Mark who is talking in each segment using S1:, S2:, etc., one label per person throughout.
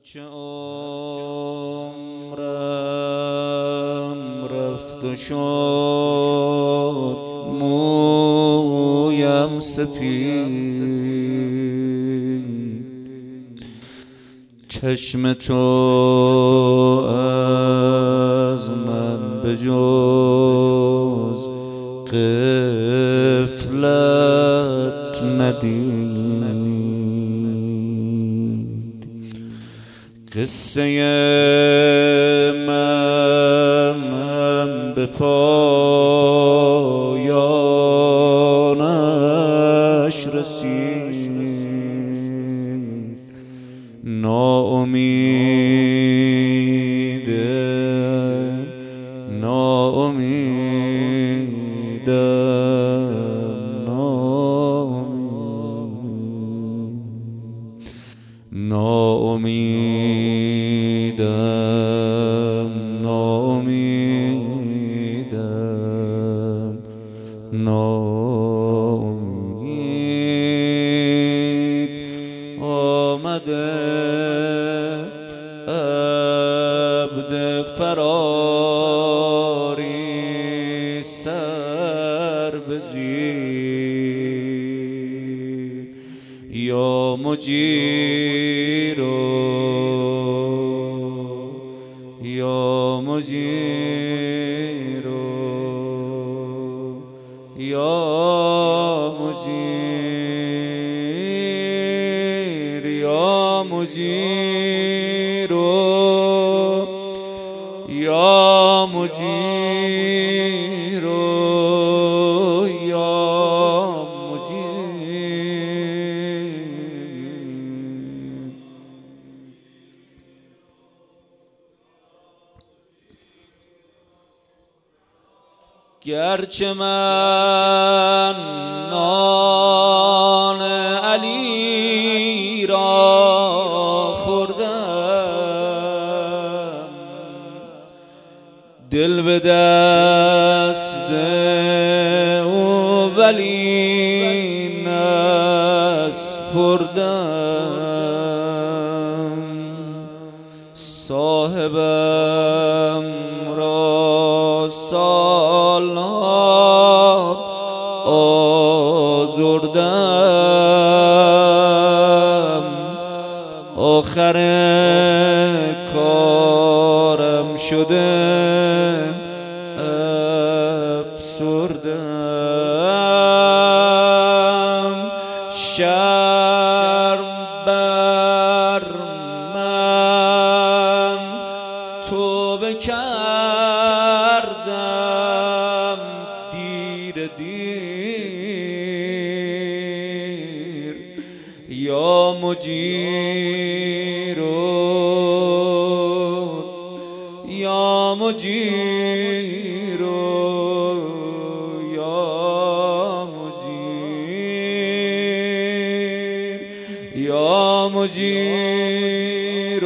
S1: چه عمرم رفت و شد مویم سپید، چشم تو از من به جز غفلت ندید. قصه من هم به پایانش رسید، ناامیدم ناامید آمده عبد فراری سر به زیر، یا مجیر یا مجیر یا مجیر یا مجیر یا مجیر یا مجیر. گرچه من نان علی را خوردم، دل به دست او ولی نسپردم، صاحبم را سالها آزردم، آخر کارم شده افسردم، شرم بر من توبه کردم دیر دیر، یا مجیر یا مجیر یا مجیر یا مجیر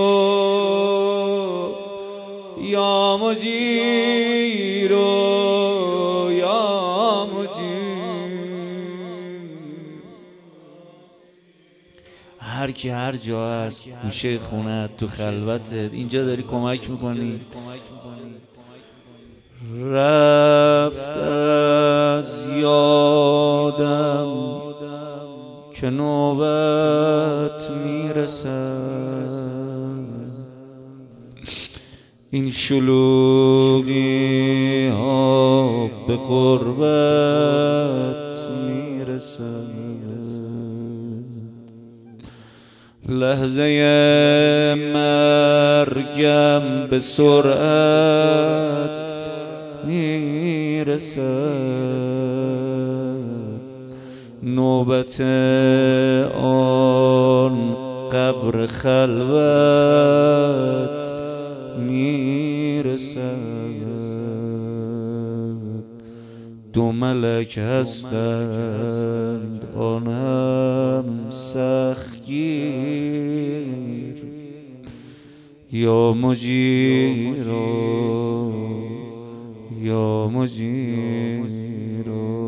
S1: یا مجیر یا مجیر. هر کی هر جا هست، گوشه خونه، تو خلوتت، اینجا داری کمک میکنی. رفت از یادم که نوبت میرسد، این شلوغی ها به قربت میرسد، لحظه مرگم به سرعت میرسد، نوبت آن قبر خلوت میرسد، دو ملک هستند آنم سختگیر، یا مجیر یا مجیر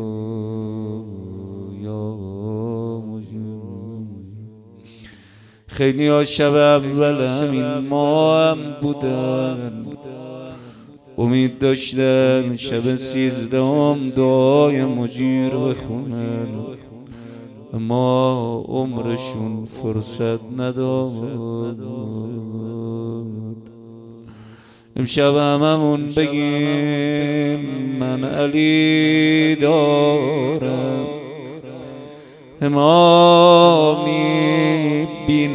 S1: یا مجیر. خیلی ها شب اول همین ما هم بودن، امید داشتن شب 13 دعای مجیر بخونن، اما عمرشون فرصت نداد. امشب هممون بگیم من علی دارم، امامی بی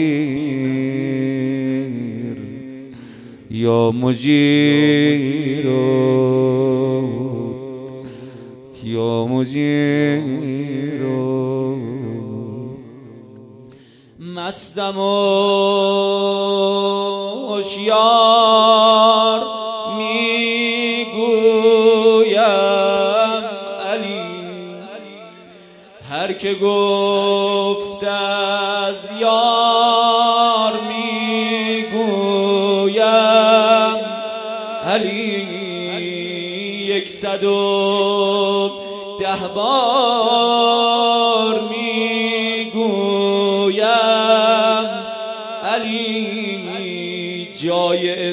S1: نظیر، یا مجیر یا مجیر. مستم و هوشیار میگویم علی، هر که گفت از یار میگویم علی، 110 بار میگویم علی، جای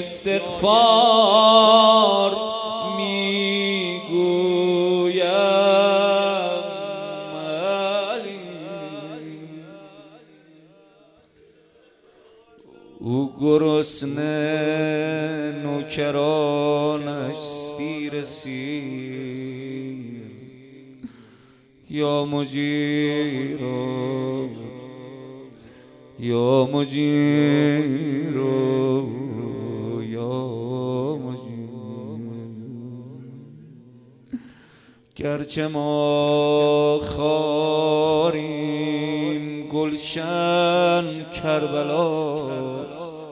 S1: استغفار میگویم علی. او گرسنه نوکرانش سیر سیر، یا مجیر یا مجیر یا مجیر. گرچه ما خاریم گلشن کربلاست،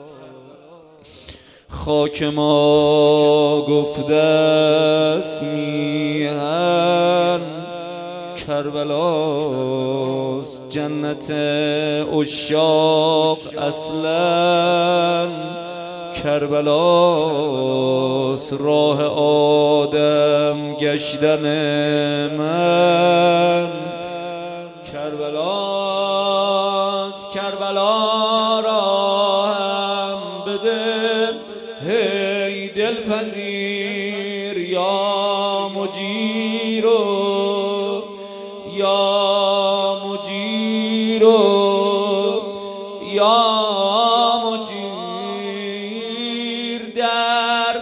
S1: خاک ما گفته است میهن کربلاست. جنت عشاق اصلا کربلاست، راه آدم گشتن من کربلاست. کربلا را هم بده هی دلپذیر، یا مجیر یا مجیر یا مجیر. در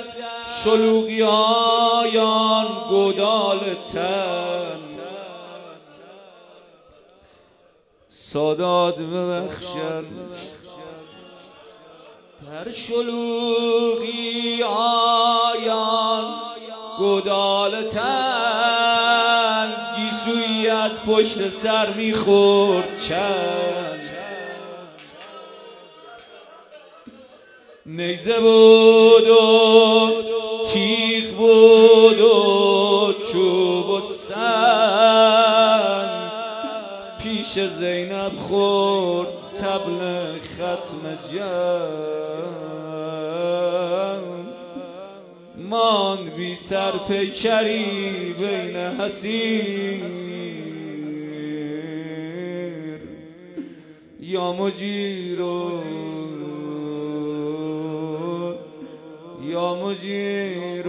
S1: شلوغیان گودال تن سادات ببخشن، در شلوغیان گودال تن، گیسویی از پشت سر میخورد چند، نیزه بود و تیغ بود و چوب و سنگ، پیش زینب خورد طبل ختم جنگ، ماند بی سر پیکری بین حسیر، یا مجیر یا مجیر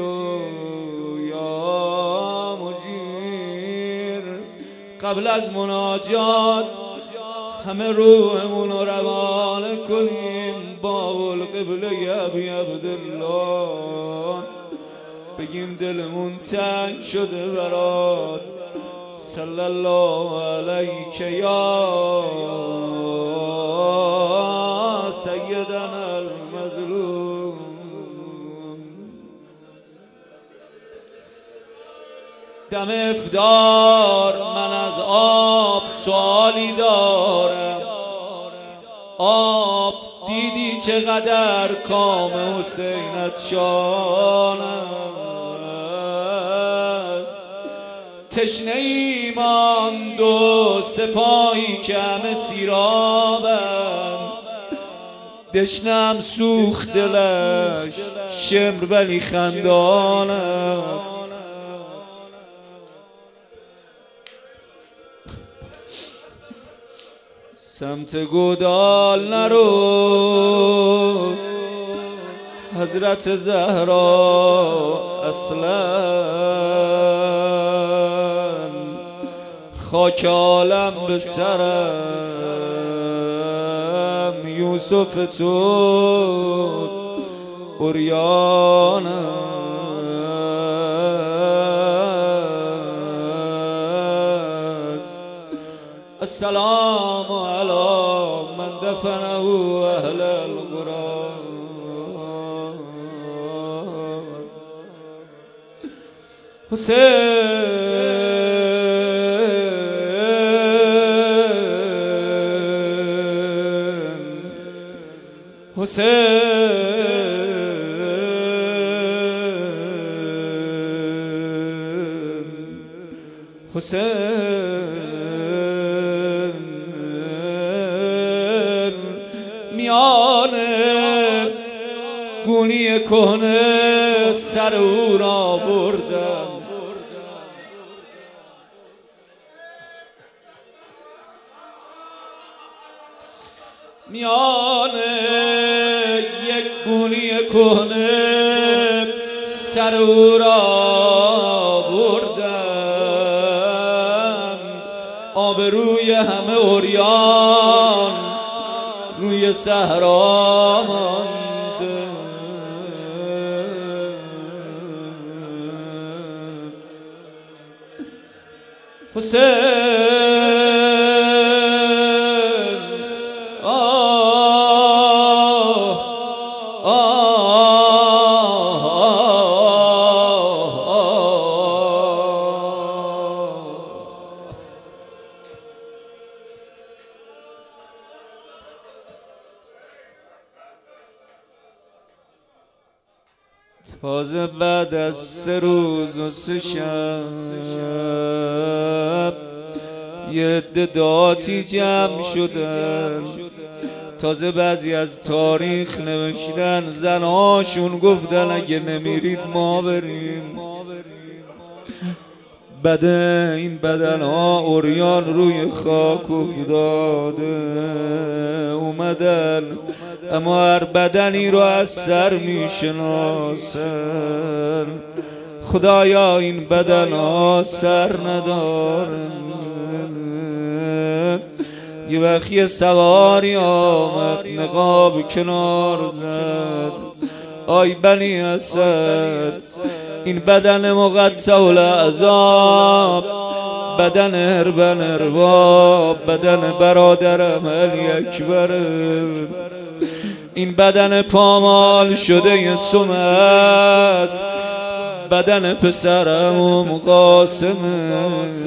S1: یا مجیر. قبل از مناجات همه روحمون رو روانه کنیم با القبله ابی عبدالله، بگیم دلمون تنگ شده برات، صلی الله علیک یا سیدنا المظلوم. دم افطار من از آب سوالی دارم، آب دیدی چقدر کام حسینت شان است، تشنه ای ماند و سپاهی که همه سیرابند، دشنم سوخت دلش شمر ولی خندان است. سمت گودال نرو حضرت زهرا اصلا خاک عالم به سرم یوسف تو عریان است. السلام علی من دفنه اهل القرآن حسین میان گونی کهنه سر او را بردم میان یک گونی کهنه سر او را بردم آبروی همه عریان روی صحرا مانده حسین تازه بعد از 3 روز و 3 شب یه عده دعاتی جمع شدن تازه بعضی از تاریخ نوشتن زنهاشون گفتن اگه نمیرید ما بریم بده این بدنها عریان روی خاک افتاده اومدن اما هر بدنی رو از سر میشناسن خدایا این بدنها سر ندارن یه وقت یه سواری آمد نقاب کنار زد آی بنی اسد این بدن مقطع الاعضاب بدن اربن ارباب بدن برادرم علی اکبر این بدن پامال شده ی سم است بدن پسرم قاسمه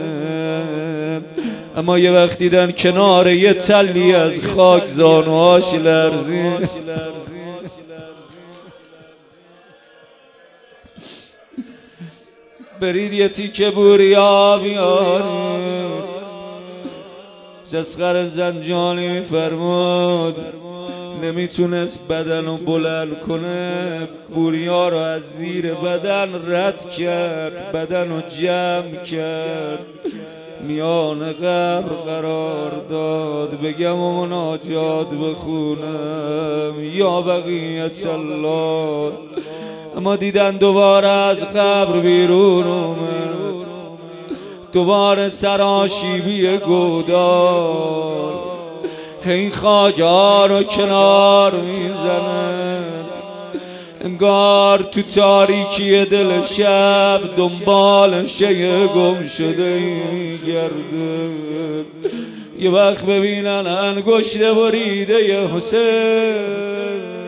S1: اما یه وقت دیدن کنار یه تلی از خاک زانوهاش لرزید برید یه تیکه بوریا بیارید جسخر زنجانی میفرمود نمیتونست بدن رو بلند کنه بوریا رو از زیر بدن رد کرد بدن رو جمع کرد میان قبر قرار داد بگم و مناجات بخونم یا بقیت الله اما دیدن دوباره از قبر بیرون اومد دوباره سراشیبی گودال این خواجه رو کنار میزنه انگار تو تاریکی دل شب دنبالش یه گم شده میگرده یه وقت ببینن انگشت بریده ی حسین